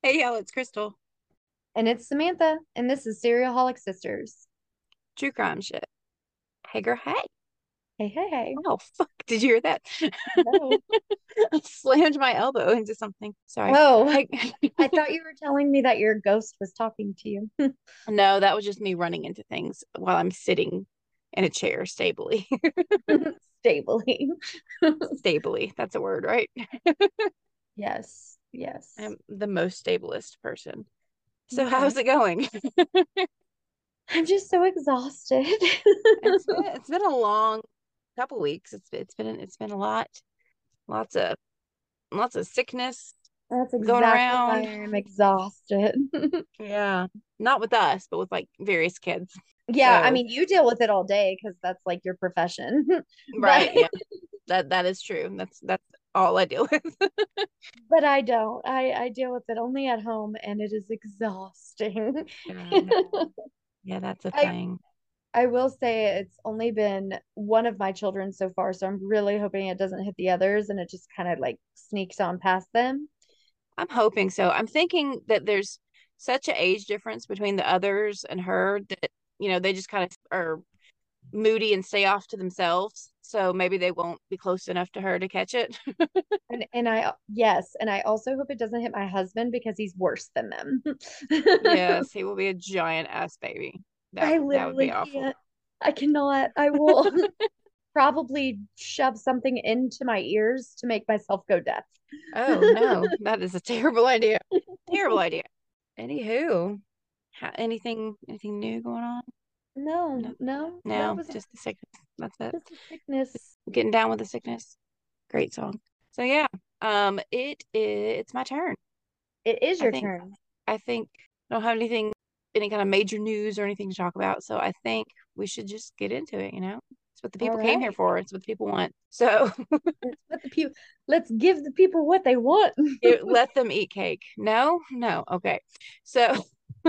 Hey, y'all, it's Crystal. And it's Samantha, and this is Serialholic Sisters. True crime shit. Hey, girl, hey. Hey, hey, hey. Oh, fuck. Did you hear that? No. I slammed my elbow into something. Sorry. Oh, Hey. I thought you were telling me that your ghost was talking to you. No, that was just me running into things while I'm sitting in a chair stably. Stably. Stably. That's a word, right? Yes, yes. I'm the most stablest person. So, Yeah. how's it going? I'm just so exhausted. It's been a long couple weeks. It's been a lot. Lots of sickness That's going exactly why around. I'm exhausted. Yeah. Not with us, but with like various kids. Yeah, I So, mean, you deal with it all day because that's like your profession. But right, yeah. That is true. That's all I deal with. but I don't. I deal with it only at home and it is exhausting. Yeah, yeah, that's a I thing. I will say it's only been one of my children so far, so I'm really hoping it doesn't hit the others and it just kind of like sneaks on past them. I'm hoping so. I'm thinking that there's such an age difference between the others and her that, they just kind of are moody and stay off to themselves. So maybe they won't be close enough to her to catch it. And I yes, and I also hope it doesn't hit my husband because he's worse than them. Yes, he will be a giant ass baby. That I that would be literally awful. can't. I cannot. I will probably shove something into my ears to make myself go deaf. Oh no, that is a terrible idea. Terrible idea. Anywho, anything new going on? No, No, no, that no, was just the sickness. That's it. just a sickness. Getting down with the sickness. Great song. So yeah, it's my turn. It is I your think turn. I think I don't have any kind of major news or anything to talk about. So I think we should just get into it. It's what the All people came here right. for. It's what the people want. So Let's put the people, let's give the people what they want. let them eat cake. No, no, okay. So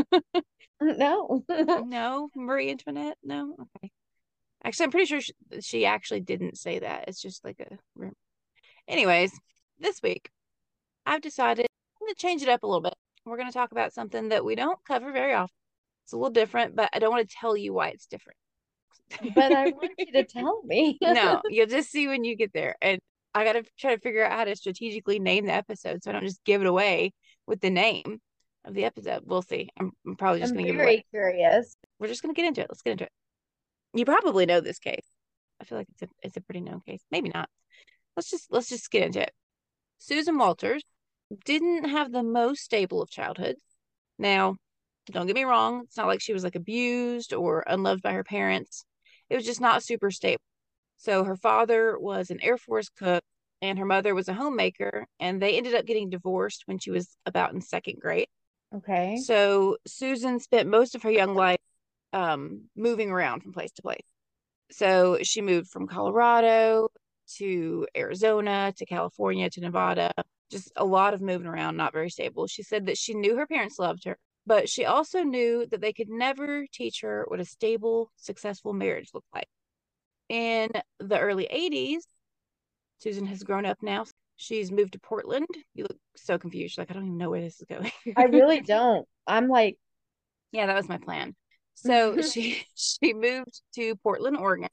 No. no, Marie Antoinette. No, okay. Actually, I'm pretty sure she actually didn't say that. It's just like a rumor. Anyways, this week I've decided I'm going to change it up a little bit. We're going to talk about something that we don't cover very often. It's a little different, but I don't want to tell you why it's different. But I want you to tell me. No, you'll just see when you get there. And I got to try to figure out how to strategically name the episode so I don't just give it away with the name of the episode. We'll see. I'm probably just I'm going to give it away. very curious. We're just going to get into it. Let's get into it. You probably know this case. I feel like it's a pretty known case. Maybe not. Let's just get into it. Susan Walters didn't have the most stable of childhoods. Now, don't get me wrong, it's not like she was like abused or unloved by her parents. It was just not super stable. So her father was an Air Force cook and her mother was a homemaker, and they ended up getting divorced when she was about in second grade. Okay. So Susan spent most of her young life moving around from place to place. So she moved from Colorado to Arizona to California to Nevada, just a lot of moving around, not very stable. She said that she knew her parents loved her, but she also knew that they could never teach her what a stable, successful marriage looked like. In the early 80s, Susan has grown up now. She's moved to Portland. You look so confused. Like, I don't even know where this is going. I really don't. I'm like, Yeah, that was my plan. So she moved to Portland, Oregon,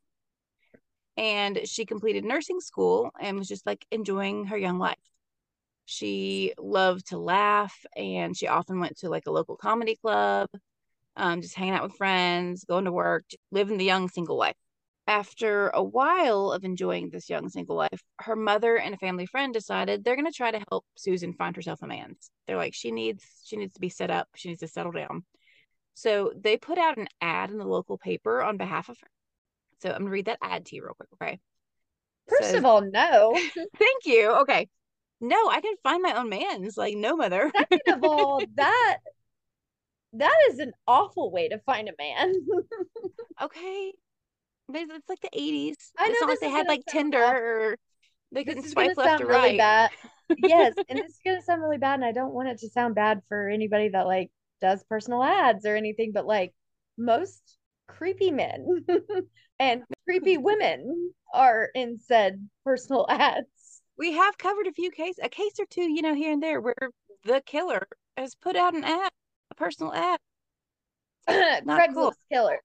and she completed nursing school and was just like enjoying her young life. She loved to laugh and she often went to like a local comedy club, just hanging out with friends, going to work, living the young single life. After a while of enjoying this young single life, her mother and a family friend decided they're going to try to help Susan find herself a man. They're like, she needs to be set up. She needs to settle down. So they put out an ad in the local paper on behalf of her. So I'm going to read that ad to you real quick. Okay. It first of says, all, no. thank you. Okay. No, I can find my own man's like no mother. Second of all, that is an awful way to find a man. Okay. But it's like the 80s. I It's know not like this they is had gonna like sound Tinder awful. or they This couldn't is gonna swipe left sound or really right. bad. Yes, and this is gonna sound really bad, and I don't want it to sound bad for anybody that like does personal ads or anything, but like most creepy men and creepy women are in said personal ads. We have covered a case or two, here and there where the killer has put out an ad, a personal ad. Not cool. Craigslist killer.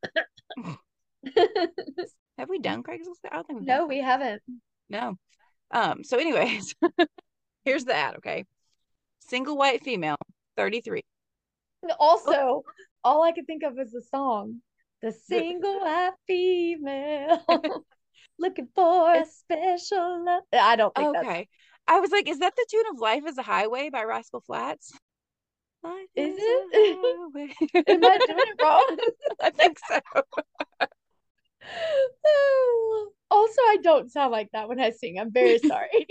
Have we done Craigslist? I don't think we've done No, we haven't. No. So anyways, here's the ad, okay? Single white female, 33. Also, all I could think of is the song. The single white female looking for a special love. I don't think that's Okay. I was like, is that the tune of Life is a Highway by Rascal Flatts? Life is is it? a highway. Am I doing it wrong? I think so. Also, I don't sound like that when I sing. I'm very sorry.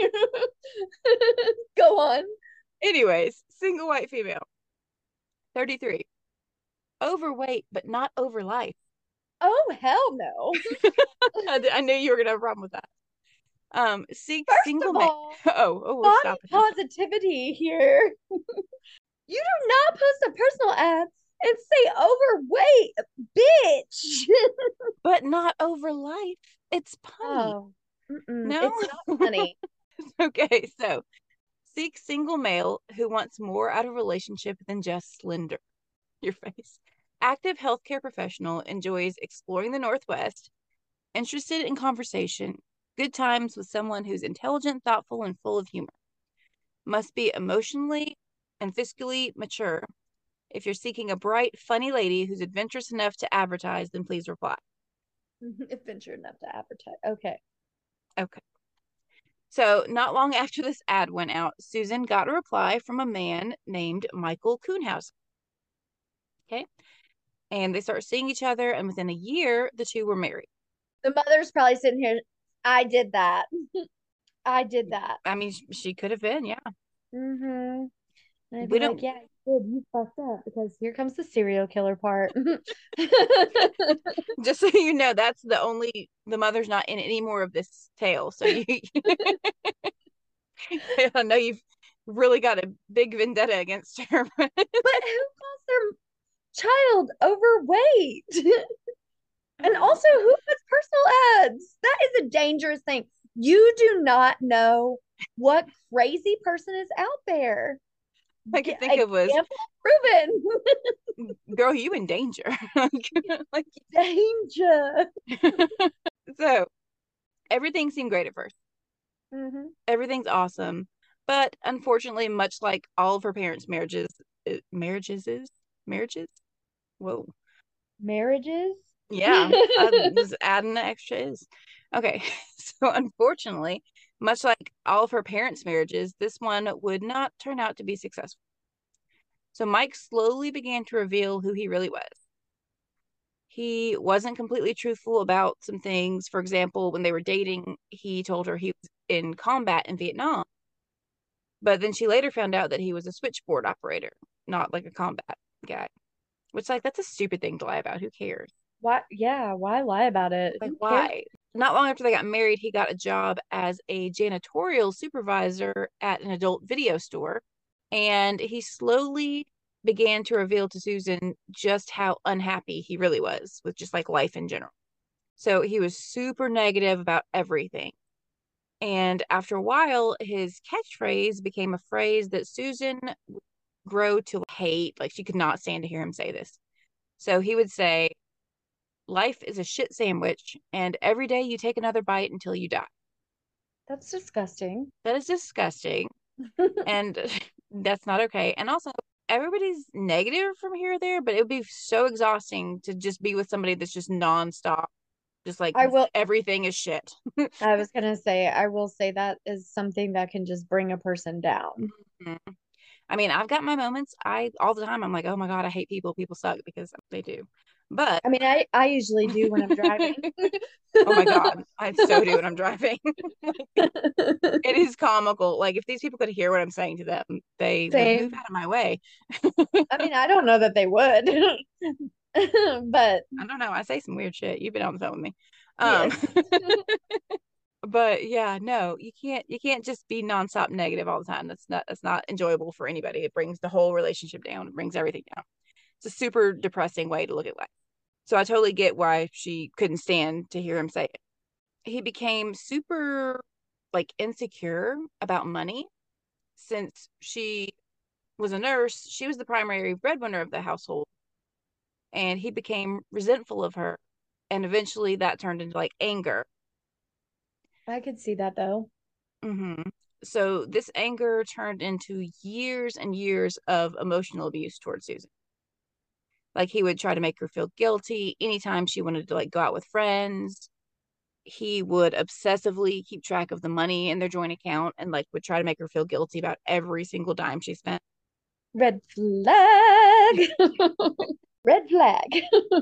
Go on. Anyways, single white female, 33. Overweight, but not over life. Oh, hell no. I knew you were gonna have a problem with that. Seek First single of man. all, We're body stopping. positivity here. You do not post a personal ad and say overweight, bitch. But not over life. It's punny. Oh, No, it's not funny. Okay, so seek single male who wants more out of a relationship than just slender. Your face. Active healthcare professional enjoys exploring the Northwest, interested in conversation, good times with someone who's intelligent, thoughtful, and full of humor. Must be emotionally and fiscally mature. If you're seeking a bright, funny lady who's adventurous enough to advertise, then please reply. Adventure enough to advertise. Okay. Okay. So, not long after this ad went out, Susan got a reply from a man named Michael Kuhnhauser. Okay. And they start seeing each other, and within a year, the two were married. The mother's probably sitting here. I did that. I did that. I mean, she could have been, yeah. Mm-hmm. And I'd be We like, don't, yeah, you fucked up because here comes the serial killer part. just so you know, that's the mother's not in any more of this tale. So I know you've really got a big vendetta against her. But who calls their child overweight? And also, who puts personal ads? That is a dangerous thing. You do not know what crazy person is out there. I could think of was proven. girl, you in danger. Like Danger. so everything seemed great at first. Mm-hmm. Everything's awesome. But unfortunately, much like all of her parents' marriages. Whoa. Marriages? Yeah. I'm just adding the extra is. Okay. So unfortunately, much like all of her parents' marriages, this one would not turn out to be successful. So Mike slowly began to reveal who he really was. He wasn't completely truthful about some things. For example, when they were dating, he told her he was in combat in Vietnam. But then she later found out that he was a switchboard operator, not like a combat guy. Which, like, that's a stupid thing to lie about. Who cares? Why? Yeah, why lie about it? Like, Who cares? why? Not long after they got married, he got a job as a janitorial supervisor at an adult video store. And he slowly began to reveal to Susan just how unhappy he really was with just like life in general. So he was super negative about everything. And after a while, his catchphrase became a phrase that Susan would grow to hate. Like, she could not stand to hear him say this. So he would say, life is a shit sandwich, and every day you take another bite until you die. That's disgusting. That is disgusting. And that's not okay. And also, everybody's negative from here or there, but it would be so exhausting to just be with somebody that's just nonstop. Just like I will. everything is shit. I was gonna say, I will say that is something that can just bring a person down. Mhm. I mean, I've got my moments. All the time I'm like, oh my God, I hate people. People suck, because they do. But I mean, I usually do when I'm driving. oh my God, I so do when I'm driving. It is comical. Like, if these people could hear what I'm saying to them, they would move Same. out of my way. I mean, I don't know that they would, but I don't know. I say some weird shit. You've been on the phone with me. Um, yes. but yeah, no, you can't just be nonstop negative all the time. That's not enjoyable for anybody. It brings the whole relationship down. It brings everything down. It's a super depressing way to look at life. So I totally get why she couldn't stand to hear him say it. He became super like insecure about money since she was a nurse. She was the primary breadwinner of the household, and he became resentful of her, and eventually that turned into like anger. I could see that though. Hmm. So this anger turned into years and years of emotional abuse towards Susan. Like he would try to make her feel guilty anytime she wanted to like go out with friends. He would obsessively keep track of the money in their joint account and like would try to make her feel guilty about every single dime she spent. Red flag. Red flag.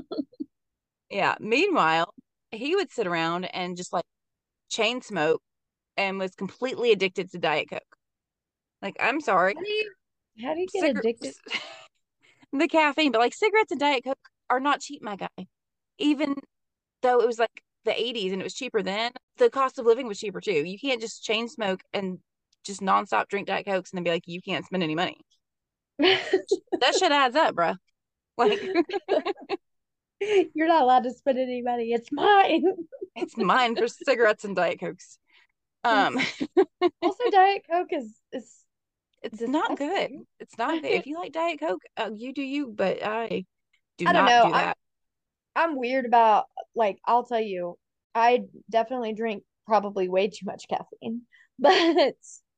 Yeah. Meanwhile, he would sit around and just like chain smoke and was completely addicted to Diet Coke. Like, I'm sorry, How do you get addicted? cigarettes, the caffeine, but like cigarettes and Diet Coke are not cheap, my guy. Even though it was like the 80s and it was cheaper then, the cost of living was cheaper too. You can't just chain smoke and just nonstop drink Diet Cokes and then be like, you can't spend any money. That shit adds up, bro. Like, You're not allowed to spend any money. It's mine. it's mine for cigarettes and Diet Cokes. Um, It's also Diet Coke is it's not good. disgusting. It's not good. If you like Diet Coke, you do you, but I do I don't not know. do that. I'm weird about like I'll tell you, I definitely drink probably way too much caffeine, but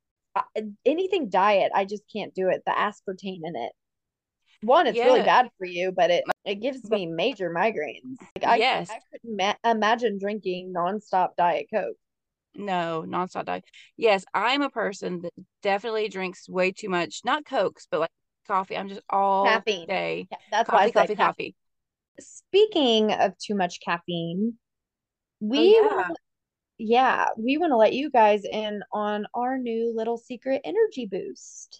anything diet, I just can't do it. The aspartame in it. One, it's really Yeah, bad for you, but it gives but me major migraines. Like yes, I couldn't imagine drinking nonstop Diet Coke. no, nonstop diet. Yes, I'm a person that definitely drinks way too much, not Cokes, but like coffee. I'm just all Caffeine. day Yeah, that's why I coffee, said coffee, caffeine. coffee. Speaking of too much caffeine, Oh we want yeah. yeah, we want to let you guys in on our new little secret energy boost.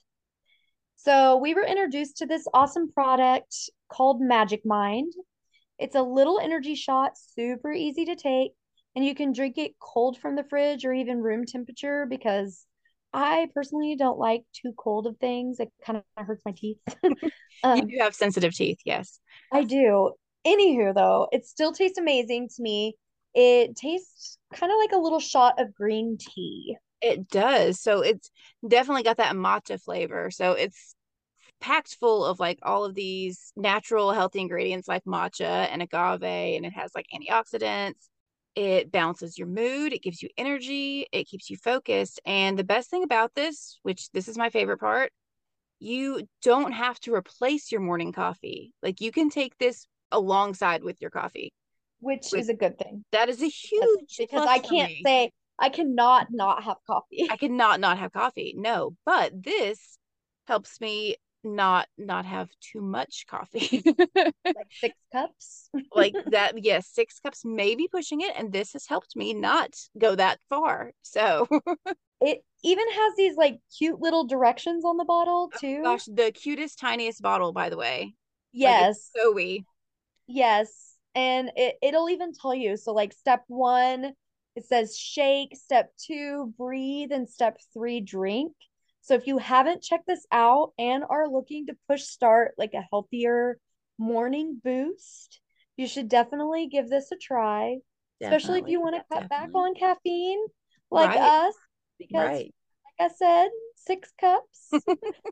So, we were introduced to this awesome product called Magic Mind. It's a little energy shot, super easy to take, and you can drink it cold from the fridge or even room temperature because I personally don't like too cold of things. It kind of hurts my teeth. You Um, do have sensitive teeth, yes. I do. Anywho, though, it still tastes amazing to me. It tastes kind of like a little shot of green tea. It does. So it's definitely got that matcha flavor. So it's packed full of like all of these natural healthy ingredients like matcha and agave, and it has like antioxidants. It balances your mood, it gives you energy, it keeps you focused. And the best thing about this, which this is my favorite part, you don't have to replace your morning coffee. Like you can take this alongside with your coffee, Which which is a good thing that is a because huge because plus I for can't me. say I cannot not have coffee. I cannot not have coffee. No, but this helps me not have too much coffee. Like 6 cups. Like that, yes, 6 cups, maybe pushing it, and this has helped me not go that far. So, oh It even has these like cute little directions on the bottle too. gosh, the cutest, tiniest bottle, by the way. Like it's Yes. so wee. Yes. And it'll even tell you. So like step 1, it says shake, step 2, breathe, and step 3, drink. So if you haven't checked this out and are looking to push start like a healthier morning boost, you should definitely give this a try, especially if you Definitely, want to cut back definitely. on caffeine like Right, us, because right. like I said, 6 cups,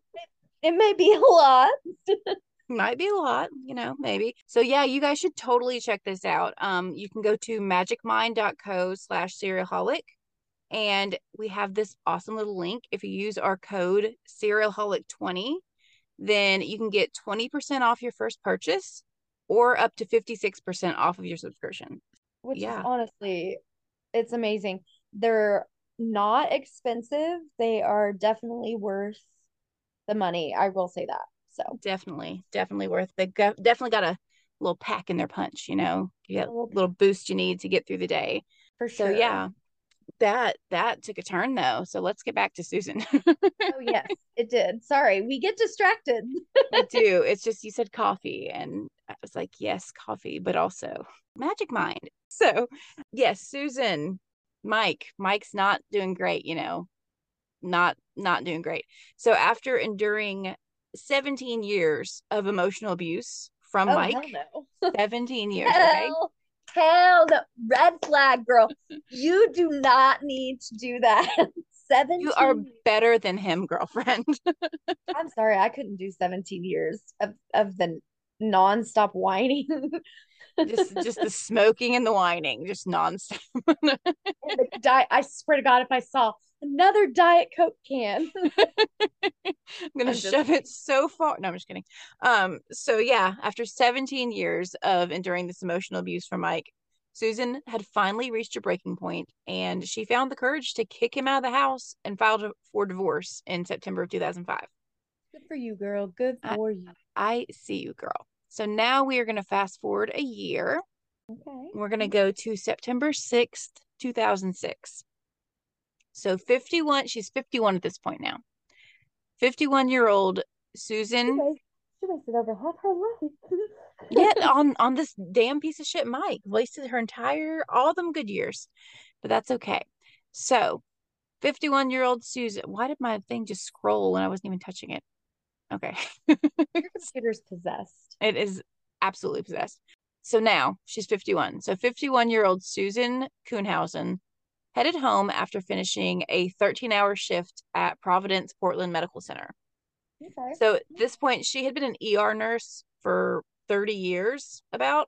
it may be a lot. Might be a lot, maybe. So yeah, you guys should totally check this out. You can go to magicmind.co/cerealholic, and we have this awesome little link. If you use our code cerealholic20, then you can get 20% off your first purchase or up to 56% off of your subscription. Which is Yeah, honestly, it's amazing. They're not expensive. They are definitely worth the money. I will say that. So, definitely worth. Definitely got a little pack in their punch, you a get a little little boost you need to get through the day. for So sure. yeah, that took a turn though. So let's get back to Susan. Oh, yes, it did. Sorry, we get distracted. We do. It's just you said coffee, and I was like, yes, coffee, but also Magic Mind. So, yes, Susan, Mike's not doing great, not doing great. So after enduring 17 years of emotional abuse from Oh, Mike, hell no. 17 years, okay? Hell, hell no. Red flag, girl. You do not need to do that. You are 17. better than him, girlfriend. I'm sorry, I couldn't do 17 years of the nonstop whining. Just the smoking and the whining, just nonstop. And the diet, I swear to God, if I saw another Diet Coke can, I'm gonna I'm just shove it so far. No, I'm just kidding. So yeah, after 17 years of enduring this emotional abuse from Mike, Susan had finally reached a breaking point, and she found the courage to kick him out of the house and filed for divorce in September of 2005. good for you, girl. Good I, for you. I see you, girl. So now we are going to fast forward a year. Okay. We're going to go to September 6th, 2006. So 51, she's 51 at this point now. 51-year-old Susan. She wasted over half her life. Yeah, on this damn piece of shit Mike. Wasted her entire, all them good years. But that's okay. So 51-year-old Susan. Why did my thing just scroll when I wasn't even touching it? Okay. Your computer's possessed. It is absolutely possessed. So now she's 51. So 51-year-old Susan Kuhnhausen headed home after finishing a 13-hour shift at Providence Portland Medical Center. Okay. So at this point, she had been an ER nurse for 30 years, about.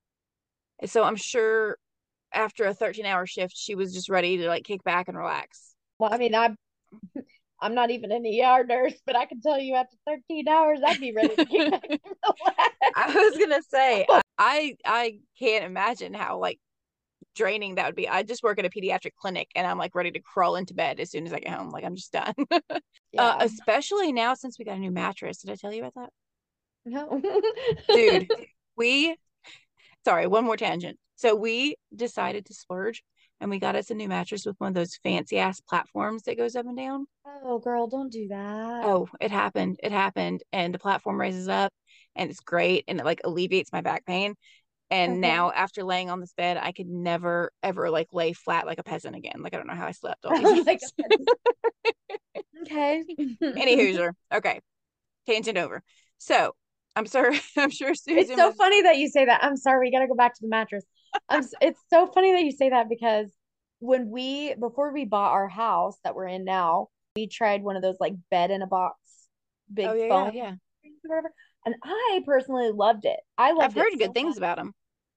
So I'm sure after a 13-hour shift, she was just ready to like kick back and relax. Well, I mean, I'm not even an ER nurse, but I can tell you after 13 hours, I'd be ready to get back and relax. I was gonna say, I can't imagine how like draining that would be. I just work at a pediatric clinic and I'm like ready to crawl into bed as soon as I get home. Like I'm just done. Yeah. Especially now since we got a new mattress. Did I tell you about that? No. Dude, we sorry, one more tangent. So we decided to splurge and we got us a new mattress with one of those fancy ass platforms that goes up and down. Oh, girl, don't do that. Oh, it happened. It happened. And the platform raises up and it's great and it like alleviates my back pain. And Okay. now after laying on this bed, I could never ever like lay flat like a peasant again. Like I don't know how I slept all these Oh my years. God. Okay. Any Hoosier. Okay. Tangent over. So I'm sorry. I'm sure It's Susan so was. funny that you say that. I'm sorry, we got to go back to the mattress. It's so funny that you say that because before we bought our house that we're in now, we tried one of those like bed in a box, Oh big yeah, yeah, foam yeah. things or whatever. And I personally loved it. I I've loved it heard good so things much. about them.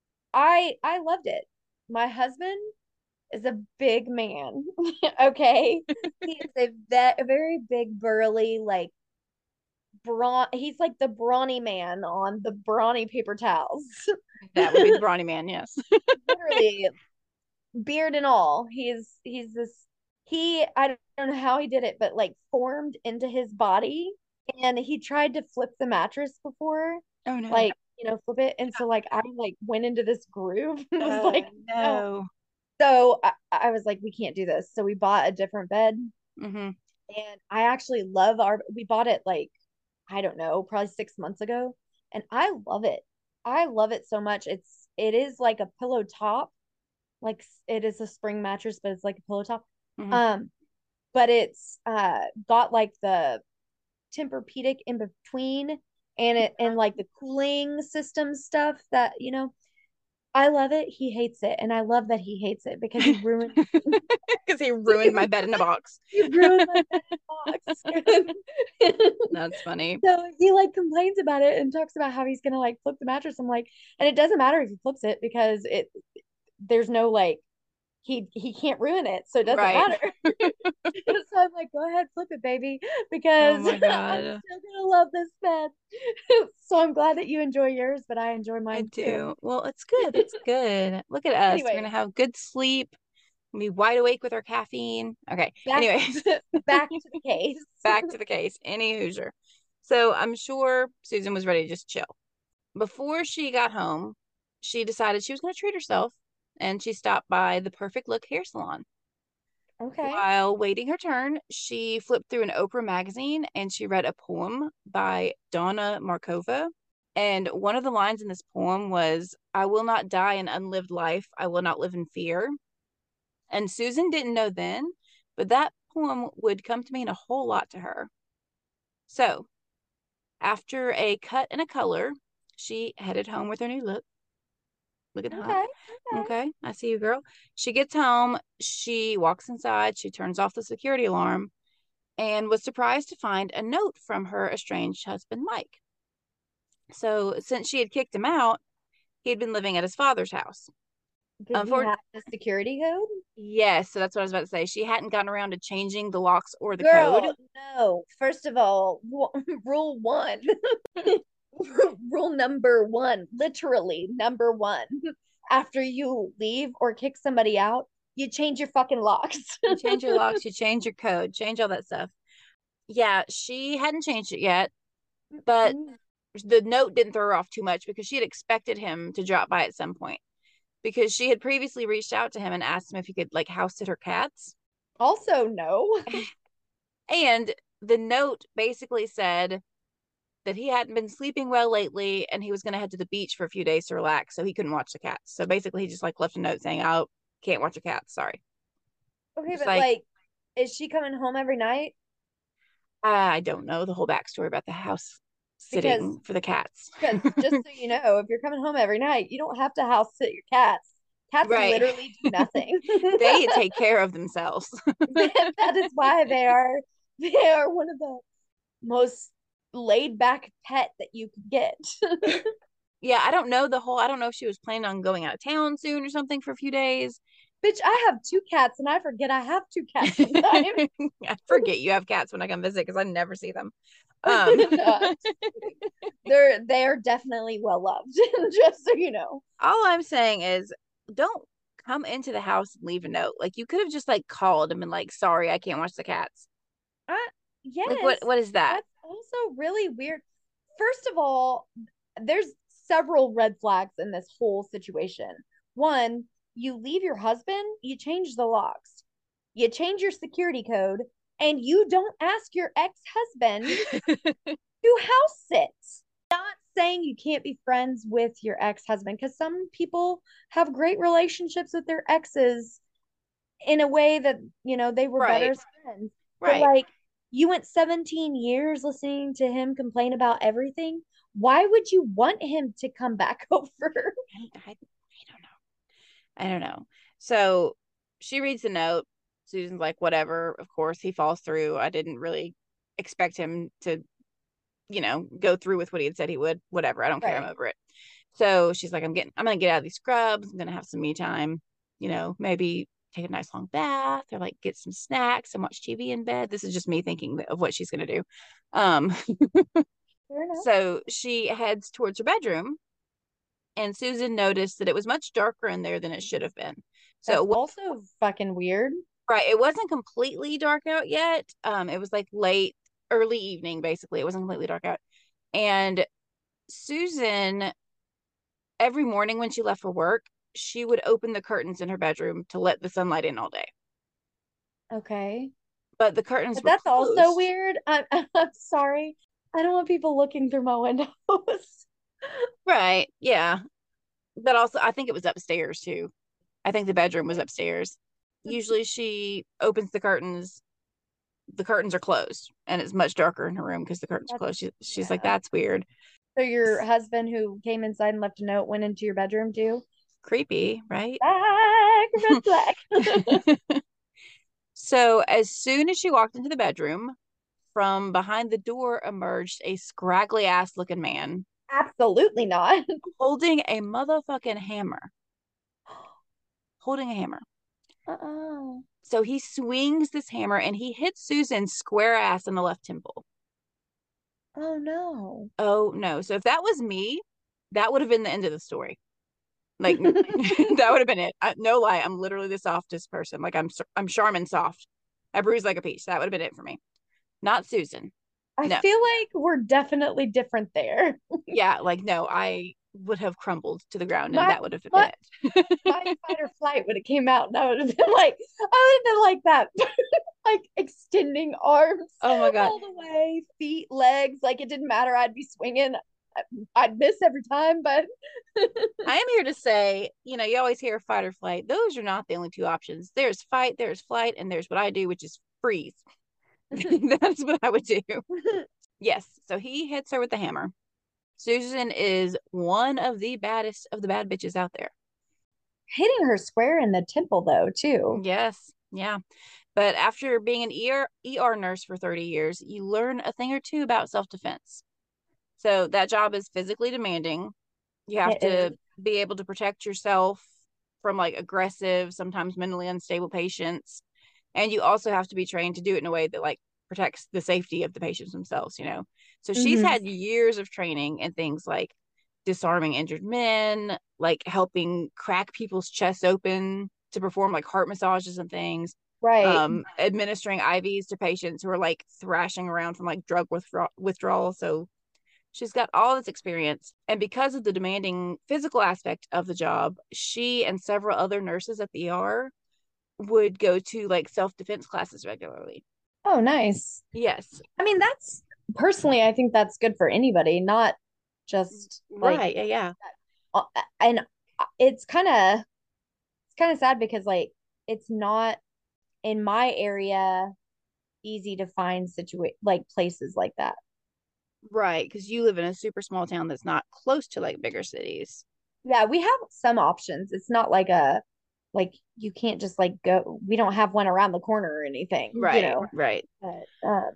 I loved it. My husband is a big man. Okay. He is a very big, burly, like he's like the brawny man on the brawny paper towels. That would be the brawny man. Yes. Literally, beard and all. He's this I don't know how he did it, but like formed into his body. And he tried to flip the mattress before, Oh no. like, flip it. And so like I like went into this groove and was like, no. No. So I was like, we can't do this. So we bought a different bed. Mm-hmm. And I actually we bought it like, I don't know, probably 6 months ago. And I love it. I love it so much. It is like a pillow top, like it is a spring mattress, but it's like a pillow top. Mm-hmm. Um, but it's got like the Tempur-Pedic in between and like the cooling system stuff that I love it. He hates it, and I love that he hates it because he ruined Because he ruined my bed in a box. he ruined my bed box. That's funny. So he like complains about it and talks about how he's gonna like flip the mattress. I'm like, and it doesn't matter if he flips it because there's no like he can't ruin it, so it doesn't Right. matter. So I'm like, go ahead, flip it, baby, Oh because my I'm God. still gonna love this bed. So I'm glad that you enjoy yours, but I enjoy I mine too. do. Well, it's good. It's good. Look at us. We're Anyway, gonna have good sleep. Be wide awake with our caffeine. Okay. back Anyways, back to the case. back to the case. Any Hoosier. So I'm sure Susan was ready to just chill. Before she got home, she decided she was going to treat herself and she stopped by the Perfect Look hair salon. Okay. While waiting her turn, she flipped through an Oprah magazine and she read a poem by Donna Markova. And one of the lines in this poem was, "I will not die an unlived life. I will not live in fear." And Susan didn't know then, but that poem would come to mean a whole lot to her. So, after a cut and a color, she headed home with her new look. Looking hot. Okay. Okay. Okay, I see you, girl. She gets home. She walks inside. She turns off the security alarm and was surprised to find a note from her estranged husband, Mike. So, since she had kicked him out, he had been living at his father's house. Did he Unfortunately, have the security code? yes, so that's what I was about to say. She hadn't gotten around to changing the locks or the code. Girl, no. First of all, rule one, rule number one, literally number one. After you leave or kick somebody out, you change your fucking locks. You change your locks, you change your code, change all that stuff. Yeah, she hadn't changed it yet, but the note didn't throw her off too much because she had expected him to drop by at some point because she had previously reached out to him and asked him if he could like house sit her cats. Also, no. And the note basically said that he hadn't been sleeping well lately and he was going to head to the beach for a few days to relax, so he couldn't watch the cats. So basically, he just like left a note saying, "Oh, can't watch the cats. Sorry." Okay, Just but like, like, is she coming home every night? I don't know the whole backstory about the house Because sitting for the cats. just so you know, if you're coming home every night, you don't have to house sit your cats. Cats Right. literally do nothing. They take care of themselves. That is why they are one of the most laid back pet that you could get. Yeah, I don't know if she was planning on going out of town soon or something for a few days. Bitch, I have two cats and I forget I have two cats sometimes. I forget you have cats when I come visit because I never see them. No, they are definitely well loved, just so you know. All I'm saying is don't come into the house and leave a note. Like you could have just like called and been like, sorry, I can't watch the cats. Uh, Like yes, what is that? that's also really weird. First of all, there's several red flags in this whole situation. One, you leave your husband, you change the locks, you change your security code, and you don't ask your ex-husband to house sit. Not saying you can't be friends with your ex-husband, because some people have great relationships with their exes in a way that, they were better Right. as friends. But Right. like, you went 17 years listening to him complain about everything. Why would you want him to come back over? I don't know. I don't know. So she reads the note. Susan's like, whatever. Of course, he falls through. I didn't really expect him to, go through with what he had said he would. Whatever. I don't care. I'm Right. over it. So she's like, I'm gonna get out of these scrubs. I'm gonna have some me time. Maybe take a nice long bath or like get some snacks and watch TV in bed. This is just me thinking of what she's gonna do. Um, Fair enough. so she heads towards her bedroom, and Susan noticed that it was much darker in there than it should have been. So That's it was, also fucking weird. right, it wasn't completely dark out yet. It was like late, early evening, basically. It wasn't completely dark out. And Susan, every morning when she left for work, she would open the curtains in her bedroom to let the sunlight in all day. Okay. But the curtains But were that's also closed. weird. I'm sorry. I don't want people looking through my windows. Right. Yeah. But also, I think it was upstairs too. I think the bedroom was upstairs. Usually she opens the curtains are closed and it's much darker in her room because the curtains are That's, closed. She's like, yeah. that's weird. So your husband who came inside and left a note went into your bedroom too? Creepy, right? Red flag. So as soon as she walked into the bedroom, from behind the door emerged a scraggly ass looking man Absolutely not. holding a motherfucking hammer. Holding a hammer. Uh-uh. So he swings this hammer and he hits Susan square ass in the left temple. Oh no. Oh no. So if that was me, that would have been the end of the story. Like that would have been it. No lie, I'm literally the softest person. Like I'm Charmin soft. I bruise like a peach. That would have been it for me. Not Susan. I No. feel like we're definitely different there. Yeah, like no, I would have crumbled to the ground and My that would have been my it. my fight or flight would have came out and I would have been like that. Like extending arms Oh my god. all the way, feet, legs, like it didn't matter. I'd be swinging. I'd miss every time, but I am here to say, you always hear fight or flight. Those are not the only two options. There's fight, there's flight, and there's what I do, which is freeze. That's what I would do. Yes. So he hits her with the hammer. Susan is one of the baddest of the bad bitches out there. hitting her square in the temple though, too. Yes. Yeah. But after being an ER nurse for 30 years, you learn a thing or two about self-defense. So that job is physically demanding. You have It is. to be able to protect yourself from like aggressive, sometimes mentally unstable patients. And you also have to be trained to do it in a way that like protects the safety of the patients themselves, you know. So she's Hmm. had years of training in things like disarming injured men, like helping crack people's chests open to perform like heart massages and things, Right. administering IVs to patients who are like thrashing around from like drug withdrawal. So she's got all this experience. And because of the demanding physical aspect of the job, she and several other nurses at the ER would go to like self defense classes regularly. Oh, nice. Yes. I mean, that's personally, I think that's good for anybody, not just like, Right. Yeah. Yeah. uh, and it's kind of sad because like it's not in my area easy to find like places like that. Right. Because you live in a super small town that's not close to like bigger cities. Yeah, we have some options. It's not like a like you can't just like go. We don't have one around the corner or anything, you Right. know. Right. But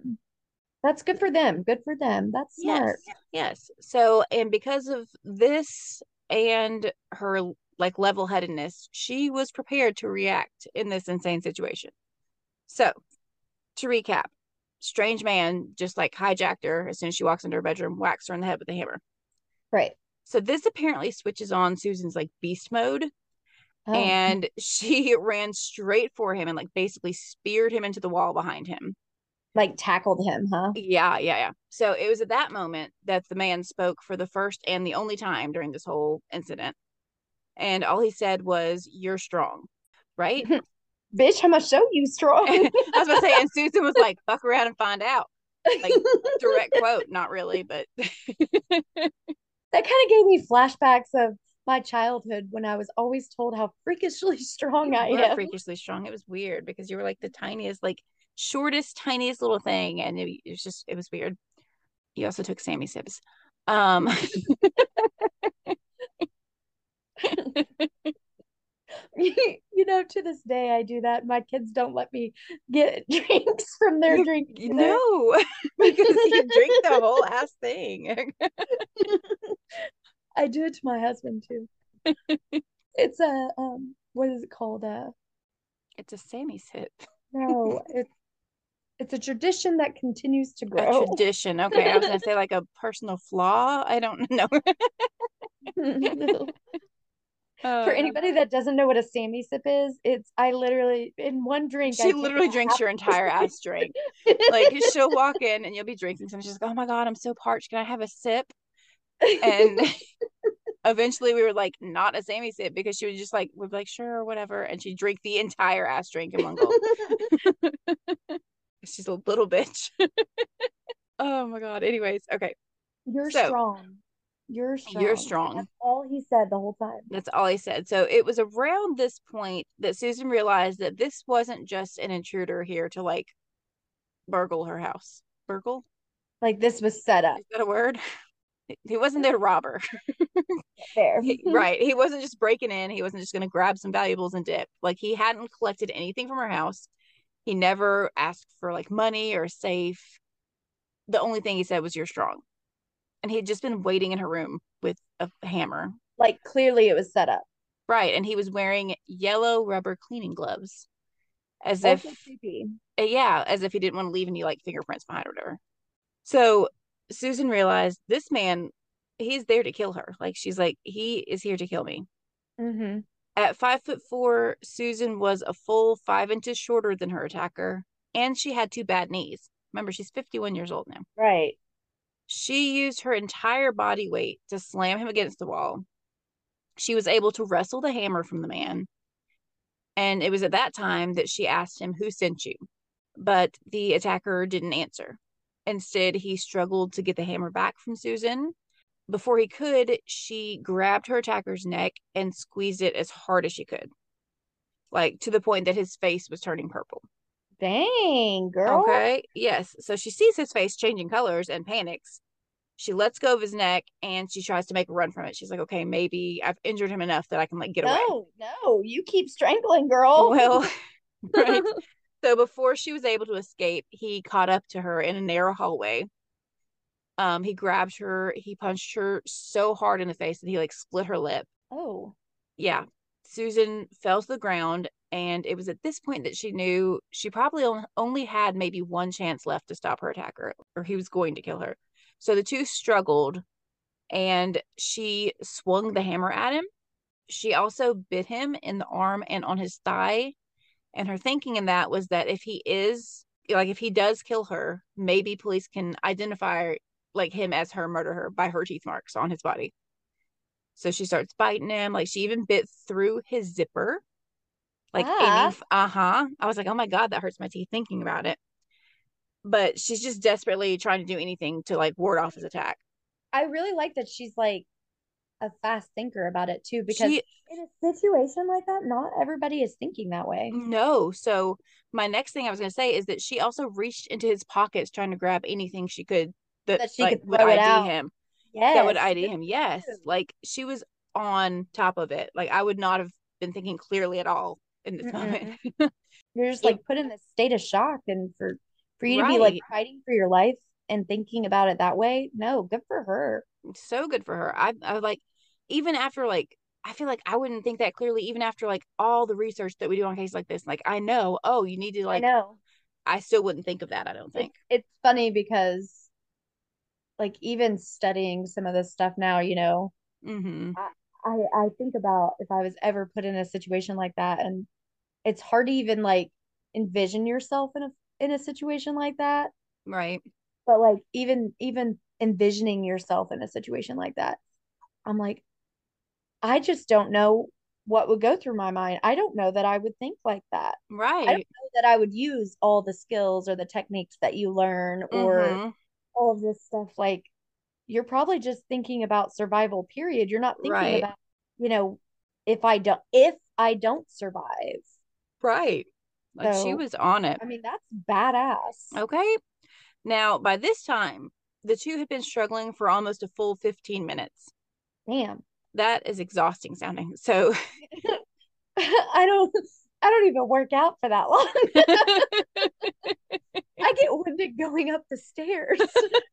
that's good for them. Good for them. That's Yes. smart. Yes. So, and because of this and her like level headedness, she was prepared to react in this insane situation. So, to recap, strange man just like hijacked her as soon as she walks into her bedroom, whacks her in the head with a hammer. Right. So, this apparently switches on Susan's like beast mode. Oh, And she ran straight for him and like basically speared him into the wall behind him. like tackled him, huh? Yeah, yeah, yeah. So it was at that moment that the man spoke for the first and the only time during this whole incident. And all he said was, "You're strong." Right? Bitch, I'm gonna show you strong. I was about to say, and Susan was like, "Fuck around and find out." Like, direct quote, not really, but That kind of gave me flashbacks of my childhood when I was always told how freakishly strong you I were am. freakishly strong. It was weird because you were like the tiniest, like shortest, tiniest little thing. And it was just, it was weird. You also took Sammy Sips. Um, You know, to this day, I do that. My kids don't let me get drinks from their drink you either. know, because you drink the whole ass thing. I do it to my husband too. It's a what is it called? It's a Sammy Sip. No, it's a tradition that continues to A grow. tradition. Okay, I was gonna say like a personal flaw. I don't know. For uh, anybody that doesn't know what a Sammy sip is, it's I literally in one drink she I take literally drinks half. your entire ass drink. Like she'll walk in and you'll be drinking something. She's like, "Oh my god, I'm so parched. Can I have a sip?" And eventually we were like, "Not a Sammy Sip," because she would just like would be like, "Sure," or whatever, and she'd drink the entire ass drink in one gulp. She's a little bitch. Oh my god. Anyways, okay. You're So strong. You're you're strong. strong. That's all he said the whole time. That's all he said. So it was around this point that Susan realized that this wasn't just an intruder here to like burgle her house. Burgle? Like this was set up Is that a word? He wasn't there to rob her. there. Right. He wasn't just breaking in. He wasn't just going to grab some valuables and dip. Like he hadn't collected anything from her house. He never asked for like money or safe. The only thing he said was, "You're strong." And he had just been waiting in her room with a hammer. Like clearly it was set up. Right. And he was wearing yellow rubber cleaning gloves as if, Also creepy. yeah, as if he didn't want to leave any like fingerprints behind or whatever. So Susan realized this man, he's there to kill her. Like she's like, he is here to kill me. Mm-hmm. At 5'4", Susan was a full 5 inches shorter than her attacker, and she had two bad knees. Remember, she's 51 years old now. Right. She used her entire body weight to slam him against the wall. She was able to wrestle the hammer from the man. And it was at that time that she asked him, "Who sent you?" But the attacker didn't answer. Instead, he struggled to get the hammer back from Susan. Before he could, she grabbed her attacker's neck and squeezed it as hard as she could, like to the point that his face was turning purple. Dang, girl. Okay. Yes. So she sees his face changing colors and panics. She lets go of his neck and she tries to make a run from it. She's like, okay, maybe I've injured him enough that I can like get away. No, you keep strangling, girl. Well, right. So before she was able to escape, he caught up to her in a narrow hallway. He grabbed her, he punched her so hard in the face that he like split her lip. Oh. Yeah. Susan fell to the ground, and it was at this point that she knew she probably only had maybe one chance left to stop her attacker, or he was going to kill her. So the two struggled, and she swung the hammer at him. She also bit him in the arm and on his thigh. And her thinking in that was that if he is, like, if he does kill her, maybe police can identify like him as her, murder her by her teeth marks on his body. So she starts biting him. Like, she even bit through his zipper. Like, aiming. I was like, oh my God, that hurts my teeth thinking about it. But she's just desperately trying to do anything to like ward off his attack. I really like that she's like a fast thinker about it too, because She, in a situation like that, not everybody is thinking that way. no. So my next thing I was going to say is that she also reached into his pockets trying to grab anything she could that That she like could would throw it ID out. him. That would Yes, ID good him. for Yes. you. Like, she was on top of it. Like, I would not have been thinking clearly at all in this moment. Mm-mm. You're just It, like put in this state of shock, and for you to be like right. fighting for your life and thinking about it that way, no, good for her. So good for her. I like, even after like, I feel like I wouldn't think that clearly, even after like all the research that we do on cases like this. Like, I know, oh, you need to I like, know. I still wouldn't think of that, I don't think. It's funny because like even studying some of this stuff now, Mm-hmm. I, I think about if I was ever put in a situation like that, and it's hard to even like envision yourself in a situation like that. Right. But like even envisioning yourself in a situation like that, I'm like, I just don't know what would go through my mind. I don't know that I would think like that. I don't Right. know that I would use all the skills or the techniques that you learn or Mm-hmm. all of this stuff. Like, you're probably just thinking about survival, period. You're not thinking Right. about, you know, if I don't survive. Right. Like, she So, was on it. I mean, that's badass. Okay. Now, by this time, the two had been struggling for almost a full 15 minutes. Damn. That is exhausting sounding. So, I don't I don't even work out for that long. I get winded going up the stairs.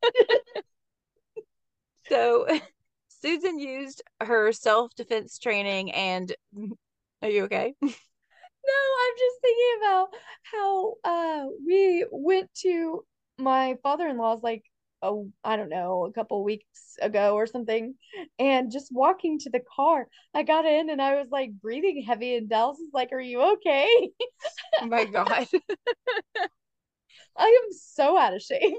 so Susan used her self-defense training and are you okay? No, I'm just thinking about how we went to my father-in-law's like I don't know, a couple weeks ago or something. And just walking to the car, I got in and I was like breathing heavy, and Dallas is like, "Are you okay?" Oh my God. I am so out of shape.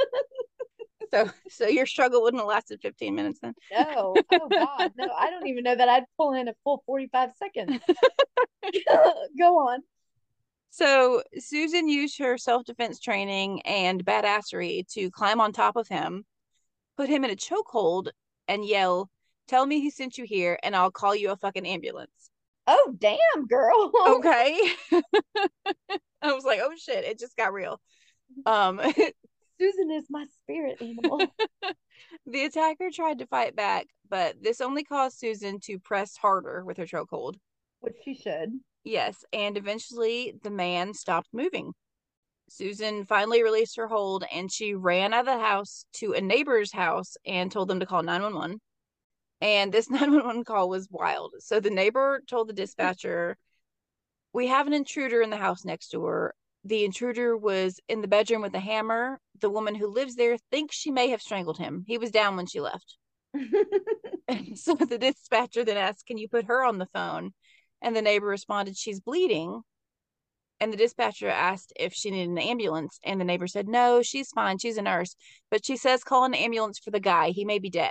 So your struggle wouldn't have lasted 15 minutes then. No. Oh God. No, I don't even know that I'd pull in a full 45 seconds. Go on. So Susan used her self-defense training and badassery to climb on top of him, put him in a chokehold, and yell, "Tell me who sent you here, and I'll call you a fucking ambulance." Oh, damn, girl. Okay. I was like, oh shit, it just got real. Um, Susan is my spirit animal. the attacker tried to fight back, but this only caused Susan to press harder with her chokehold. Which she should. Yes, and eventually the man stopped moving. Susan finally released her hold and she ran out of the house to a neighbor's house and told them to call 911. And this 911 call was wild. So the neighbor told the dispatcher, "We have an intruder in the house next door. The intruder was in the bedroom with a hammer. The woman who lives there thinks she may have strangled him. He was down when she left." So the dispatcher then asked, "Can you put her on the phone?" And the neighbor responded, "She's bleeding." And the dispatcher asked if she needed an ambulance. And the neighbor said, "No, she's fine. She's a nurse. But she says call an ambulance for the guy. He may be dead."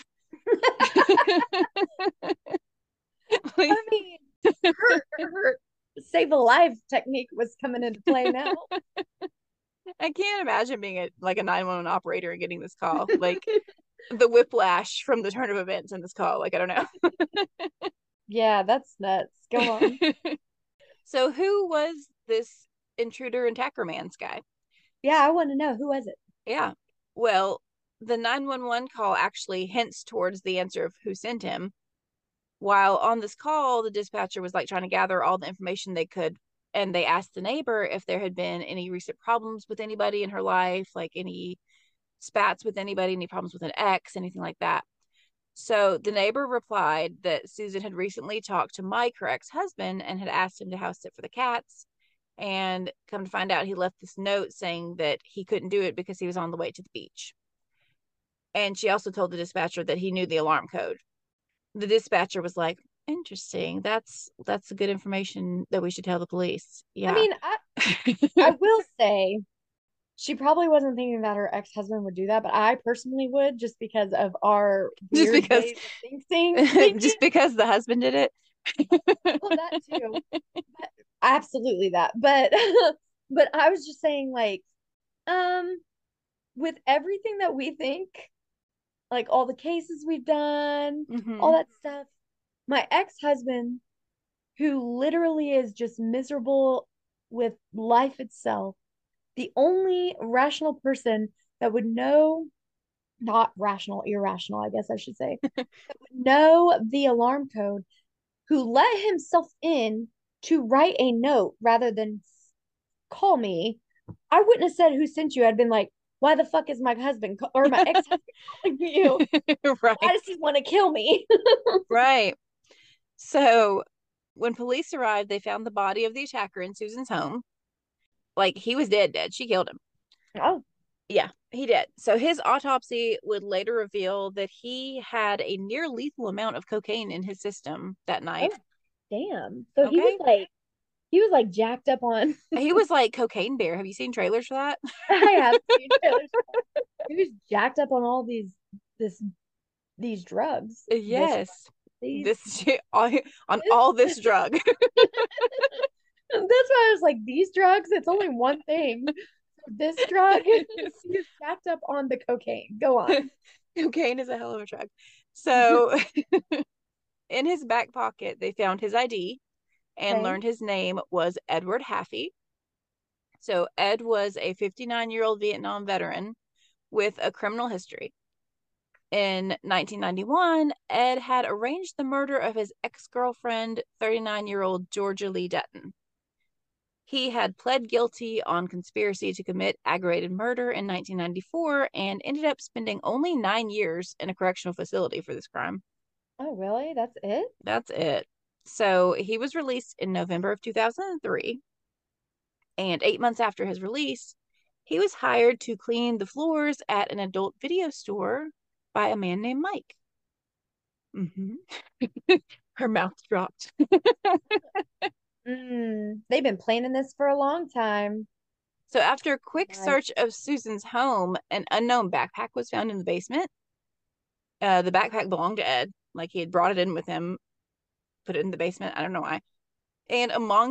I mean, her save a life technique was coming into play now. I can't imagine being like a 911 operator and getting this call. Like, the whiplash from the turn of events in this call. Like, I don't know. Yeah, that's nuts. Go on. So who was this intruder and attacker man's guy? Yeah, I want to know, who was it? Yeah. Well, the 911 call actually hints towards the answer of who sent him. While on this call, the dispatcher was like trying to gather all the information they could, and they asked the neighbor if there had been any recent problems with anybody in her life, like any spats with anybody, any problems with an ex, anything like that. So the neighbor replied that Susan had recently talked to Mike, her ex-husband, and had asked him to house sit for the cats. And come to find out, he left this note saying that he couldn't do it because he was on the way to the beach. And she also told the dispatcher that he knew the alarm code. The dispatcher was like, interesting. That's a good information that we should tell the police. I Yeah. mean, I will say she probably wasn't thinking that her ex-husband would do that, but I personally would, just because of our Just weird because ways of thinking. just because the husband did it. Well, that too. But, absolutely that. But but I was just saying, like, um, with everything that we think, like all the cases we've done, all Mm-hmm. that stuff, my ex-husband, who literally is just miserable with life itself, the only rational person that would know, not rational, irrational, I guess I should say, that would know the alarm code, who let himself in to write a note rather than call me. I wouldn't have said who sent you. I'd been like, why the fuck is my husband or my ex-husband calling you? Why Right. does he want to kill me? Right. So when police arrived, they found the body of the attacker in Susan's home. Like he was dead. She killed him. Oh, Yeah, he did. So his autopsy would later reveal that he had a near lethal amount of cocaine in his system that night. oh, damn. So Okay. he was like jacked up on. He was like Cocaine Bear. Have you seen trailers for that? I have seen trailers. He was jacked up on all this these drugs. Yes. These This on this. all this drug. That's why I was like, these drugs, it's only one thing. This drug, he was jacked up on the cocaine. Go on. Cocaine is a hell of a drug. So in his back pocket, they found his ID and Okay. learned his name was Edward Haffey. So Ed was a 59-year-old Vietnam veteran with a criminal history. In 1991, Ed had arranged the murder of his ex-girlfriend, 39-year-old Georgia Lee Dutton. He had pled guilty on conspiracy to commit aggravated murder in 1994 and ended up spending only 9 years in a correctional facility for this crime. Oh, really? That's it? That's it. So he was released in November of 2003. And 8 months after his release, he was hired to clean the floors at an adult video store by a man named Mike. Mm-hmm. Her mouth dropped. They've been planning this for a long time. So after a quick Like, search of Susan's home, an unknown backpack was found in the basement. The backpack belonged to Ed. Like he had brought it in with him, put it in the basement. I don't know why. And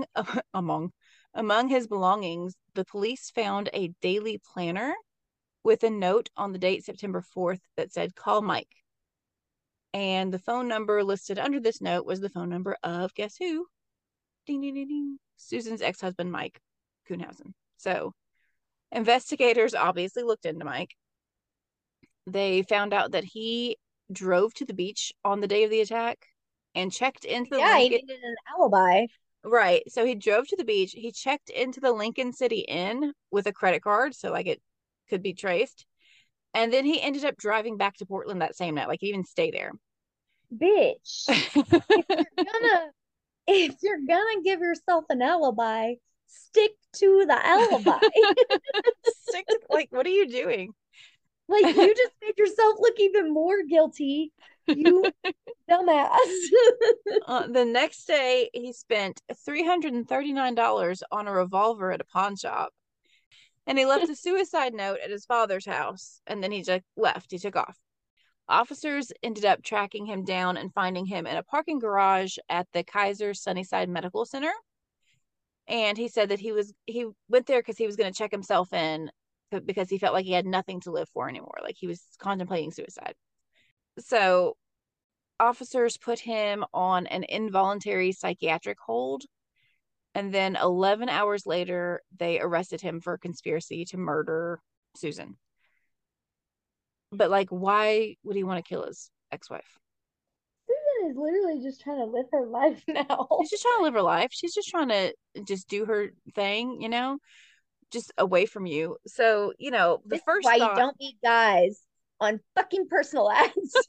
among his belongings, the police found a daily planner with a note on the date September 4th that said, call Mike. And the phone number listed under this note was the phone number of, guess who? Ding, ding, ding, ding. Susan's ex-husband, Mike Kuhnhausen. So investigators obviously looked into Mike. They found out that he drove to the beach on the day of the attack and checked into the yeah, he Lincoln. needed an alibi. Right. So he drove to the beach. He checked into the Lincoln City Inn with a credit card, so like it could be traced. And then he ended up driving back to Portland that same night. Like he even stayed there. Bitch. If you're gonna if you're gonna give yourself an alibi, stick to the alibi. Like, what are you doing? Like you just made yourself look even more guilty. You dumbass. The next day, he spent $339 on a revolver at a pawn shop. And he left a suicide note at his father's house. And then he just left. He took off. Officers ended up tracking him down and finding him in a parking garage at the Kaiser Sunnyside Medical Center. And he said that he went there because he was going to check himself in because he felt like he had nothing to live for anymore. Like he was contemplating suicide. So officers put him on an involuntary psychiatric hold. And then 11 hours later, they arrested him for conspiracy to murder Susan. But like, why would he want to kill his ex-wife? Susan is literally just trying to live her life now. She's just trying to live her life. She's just trying to just do her thing, just away from you. So, the This is why first you thought, don't meet guys on fucking personal ads.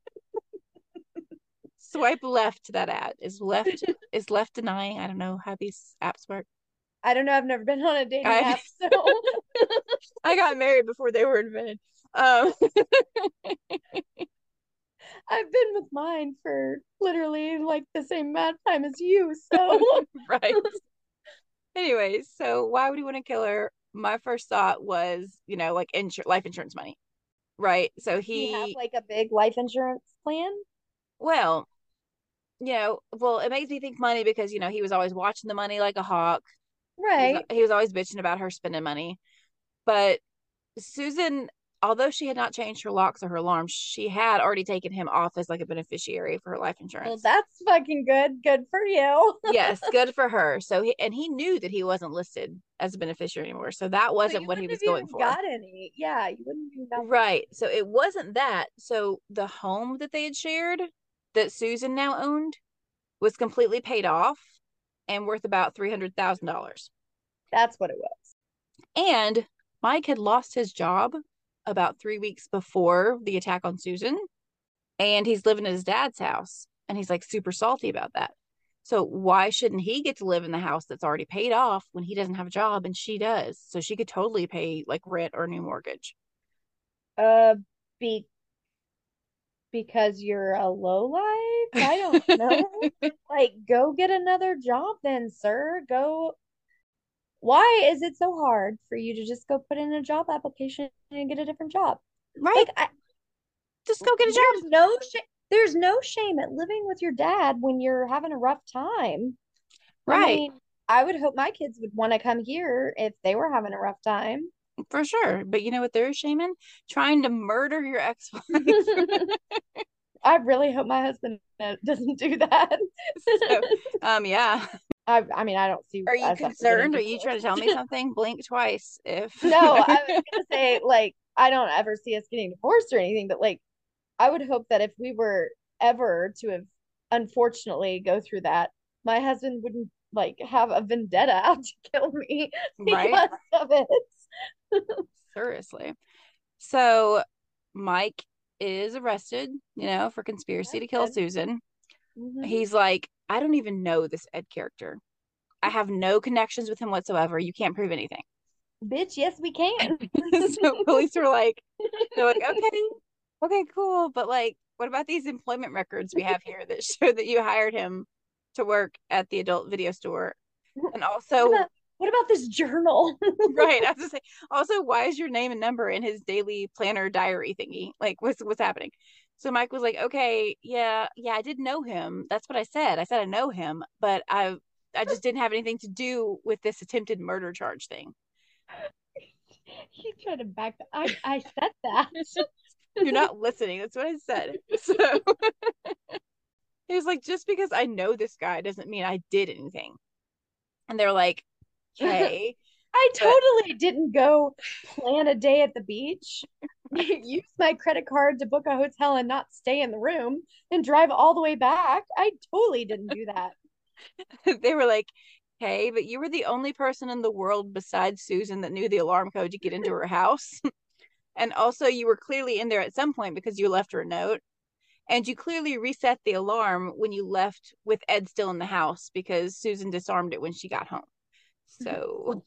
swipe left to that ad is left denying. I don't know how these apps work. I don't know. I've never been on a dating I app, so I got married before they were invented. Um, I've been with mine for literally like the same amount of time as you. So right. Anyways, so why would he want to kill her? My first thought was, like life insurance money, right? So does he have he, like a big life insurance plan? well, well, it makes me think money because he was always watching the money like a hawk. He was Right. he was always bitching about her spending money, but Susan, although she had not changed her locks or her alarms, she had already taken him off as like a beneficiary for her life Well, insurance. that's fucking good. Good for you. Yes, good for her. So he knew that he wasn't listed as a beneficiary anymore. So that So wasn't you what he wouldn't was have going even for. got any. Yeah, you wouldn't have even got Right. So it wasn't that. So the home that they had shared that Susan now owned was completely paid off and worth about $300,000. that's what it was. And Mike had lost his job about 3 weeks before the attack on Susan, and he's living at his dad's house, and he's like super salty about that. So why shouldn't he get to live in the house that's already paid off when he doesn't have a job and she does? So she could totally pay like rent or new mortgage. Uh, be because you're a low life? I don't know. Like, go get another job then, sir. Go. Why is it so hard for you to just go put in a job application and get a different job? Right? Like, I, Just go get a there's job. no shame. There's no shame at living with your dad when you're having a rough time. I Right. mean, I would hope my kids would want to come here if they were having a rough time. For sure. But you know what they're shaming? Trying to murder your ex-wife. I really hope my husband doesn't do that. So, yeah. I mean, I don't see Are you us ever getting concerned? Are you trying to tell divorced. me something? Blink twice if No, I was gonna say like I don't ever see us getting divorced or anything, but like I would hope that if we were ever to have unfortunately go through that, my husband wouldn't like have a vendetta out to kill me right? because of it. Seriously. So Mike is arrested, for conspiracy That's to kill good. Susan. Hmm. He's like, I don't even know this Ed character. I have no connections with him whatsoever. You can't prove anything. Bitch, yes, we can. So police were like, they're like, okay, okay, cool. But like, what about these employment records we have here that show that you hired him to work at the adult video store? And What also, about what about this journal? right, I was just saying, also, why is your name and number in his daily planner diary thingy? Like, what's happening? So Mike was like, okay, yeah, I did know him. That's what I said. I said I know him, but I just didn't have anything to do with this attempted murder charge thing. He tried to back I said that. You're not listening. That's what I said. So he was like, just because I know this guy doesn't mean I did anything. And they're like, okay, I but totally didn't go plan a day at the beach, use my credit card to book a hotel and not stay in the room and drive all the way back. I totally didn't do that. they were like, hey, but you were the only person in the world besides Susan that knew the alarm code to get into her house. And also, you were clearly in there at some point because you left her a note. And you clearly reset the alarm when you left with Ed still in the house because Susan disarmed it when she got home. So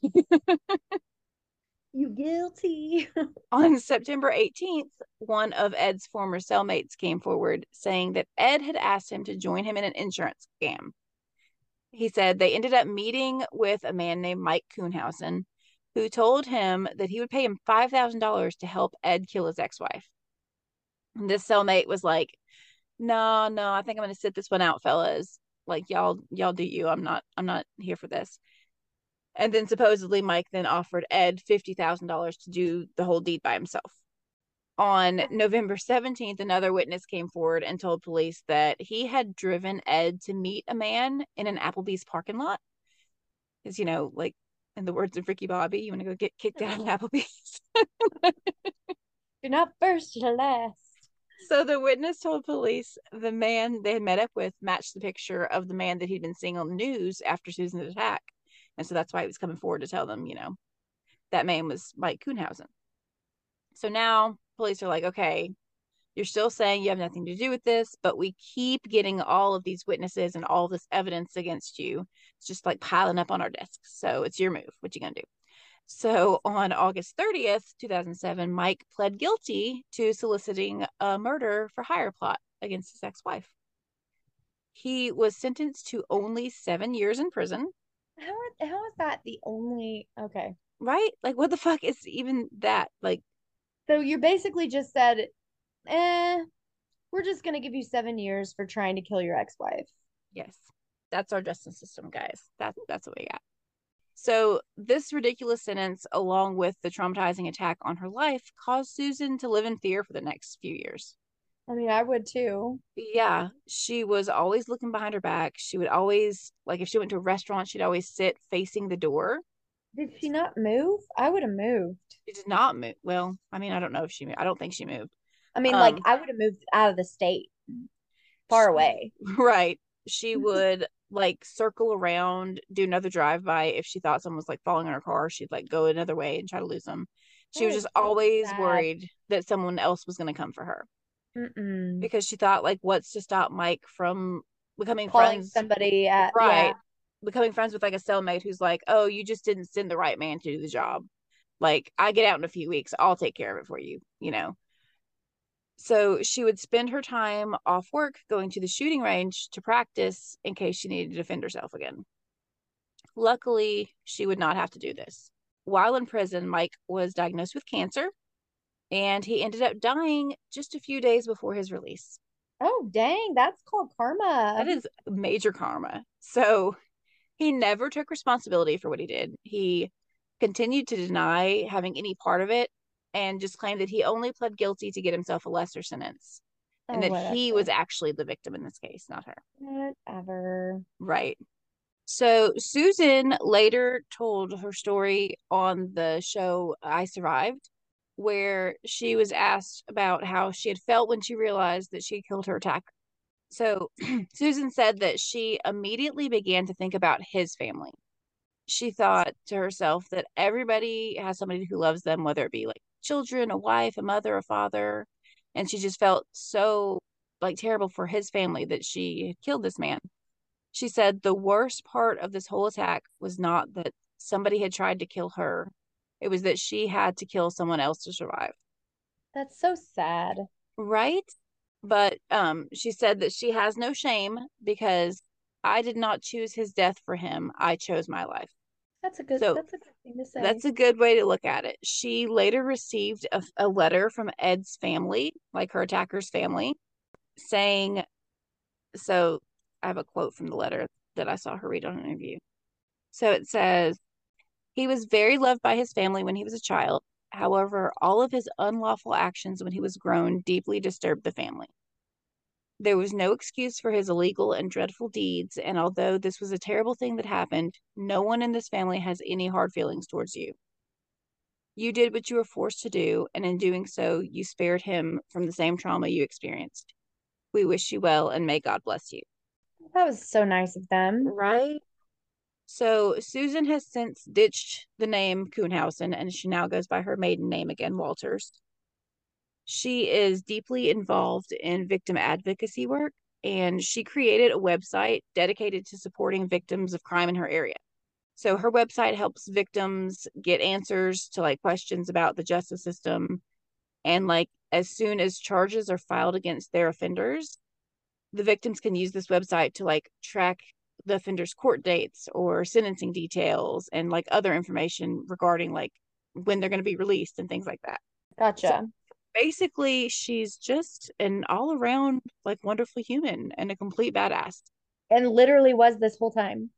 You guilty. on September 18th, one of Ed's former cellmates came forward saying that Ed had asked him to join him in an insurance scam. He said they ended up meeting with a man named Mike Kuhnhausen, who told him that he would pay him $5,000 to help Ed kill his ex-wife. And this cellmate was like, no, no, I think I'm going to sit this one out, fellas. Like y'all do you. I'm not here for this. And then supposedly Mike then offered Ed $50,000 to do the whole deed by himself. On November 17th, another witness came forward and told police that he had driven Ed to meet a man in an Applebee's parking lot. Because, like in the words of Ricky Bobby, you want to go get kicked out of Applebee's. You're not first, you're last. So the witness told police the man they had met up with matched the picture of the man that he'd been seeing on the news after Susan's attack. And so that's why he was coming forward to tell them, that man was Mike Kuhnhausen. So now police are like, okay, you're still saying you have nothing to do with this, but we keep getting all of these witnesses and all this evidence against you. It's just like piling up on our desks. So it's your move. What you gonna do? So on August 30th, 2007, Mike pled guilty to soliciting a murder for hire plot against his ex-wife. He was sentenced to only 7 years in prison. How is that the only okay? Right? Like, what the fuck is even that? Like, So you basically just said, eh, we're just gonna give you 7 years for trying to kill your ex-wife. yes, that's our justice system, guys. That's what we got. So this ridiculous sentence, along with the traumatizing attack on her life, caused Susan to live in fear for the next few years. I mean, I would too. Yeah, she was always looking behind her back. She would always, like, if she went to a restaurant, she'd always sit facing the door. Did she not move? I would have moved. She did not move. Well, I mean, I don't know if she moved. I don't think she moved. I mean, like Um, I would have moved out of the state, far she, away. right. She would like circle around, do another drive by. If she thought someone was like falling in her car, she'd like go another way and try to lose them. She That was is just so always sad. worried that someone else was going to come for her Mm-mm. because she thought, like, what's to stop Mike from becoming Calling friends? somebody at, yeah. Right. Becoming friends with like a cellmate who's like, oh, you just didn't send the right man to do the job. Like, I get out in a few weeks. I'll take care of it for you. So she would spend her time off work going to the shooting range to practice in case she needed to defend herself again. Luckily, she would not have to do this. While in prison, Mike was diagnosed with cancer and he ended up dying just a few days before his release. Oh, dang, that's called That karma. is major karma. So he never took responsibility for what he did. He continued to deny having any part of it and just claimed that he only pled guilty to get himself a lesser sentence and Oh, that he was whatever. actually the victim in this case, not her. Whatever. Right. So Susan later told her story on the show I Survived, where she was asked about how she had felt when she realized that she had killed her attacker. So Susan said that she immediately began to think about his family. She thought to herself that everybody has somebody who loves them, whether it be like children, a wife, a mother, a father. And she just felt so like terrible for his family that she had killed this man. She said the worst part of this whole attack was not that somebody had tried to kill her, it was that she had to kill someone else to survive. That's so sad. Right? But she said that she has no shame because I did not choose his death for him. I chose my life. So That's a good thing to say. that's a good way to look at it. She later received a letter from Ed's family, like her attacker's family, saying, so I have a quote from the letter that I saw her read on an interview. So it says, he was very loved by his family when he was a child. However, all of his unlawful actions when he was grown deeply disturbed the family. There was no excuse for his illegal and dreadful deeds, and although this was a terrible thing that happened, no one in this family has any hard feelings towards you. You did what you were forced to do, and in doing so, you spared him from the same trauma you experienced. We wish you well, and may God bless you. That was so nice of them. Right? So Susan has since ditched the name Kuhnhausen, and she now goes by her maiden name again, Walters. She is deeply involved in victim advocacy work, and she created a website dedicated to supporting victims of crime in her area. So her website helps victims get answers to like questions about the justice system. And like as soon as charges are filed against their offenders, the victims can use this website to like track the offender's court dates or sentencing details and like other information regarding like when they're going to be released and things like that. So Gotcha. basically, she's just an all around like wonderful human and a complete badass. And literally was this whole time.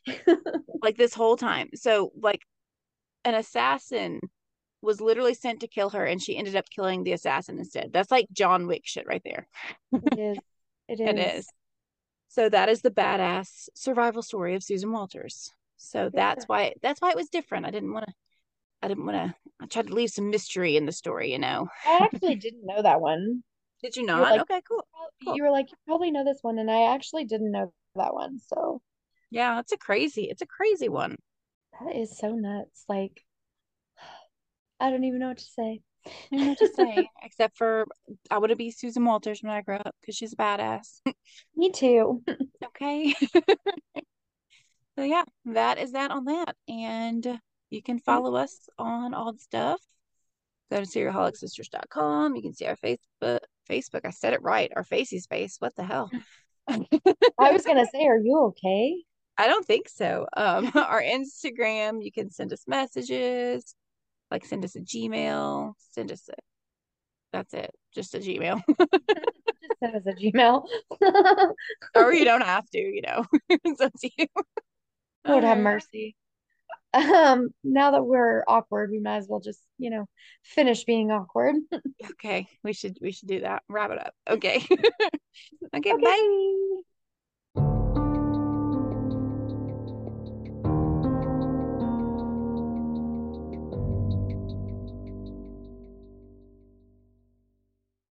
Like this whole time. So like an assassin was literally sent to kill her and she ended up killing the assassin instead. That's like John Wick shit right there. It is. It It is. is. So that is the badass survival story of Susan Walters. So Good for that's why it was different. I didn't want to I tried to leave some mystery in the story, you know. I actually didn't know that one. Did you You were not? like, Okay, cool. Cool. you were like, you probably know this one, and I actually didn't know that one. So Yeah, it's a crazy one. that is so nuts. Like, I don't even know what to say. I don't know what to say, except for I want to be Susan Walters when I grow up because she's a badass. Me too. Okay. So yeah, that is that on that. And you can follow us on all the stuff. Go to serialholicsisters.com. You can see our Facebook. I said it right. Our Facey's face. What the hell? I was gonna say, are you okay? I don't think so. Our Instagram, you can send us messages, like send us a Gmail, send us a, that's it, just a Gmail. Just send us a Gmail. Or you don't have to, you know. It's up to you. All Lord have right. mercy. Now that we're awkward, we might as well just, finish being awkward. Okay. We should do that. Wrap it up. Okay. Okay, Okay. bye.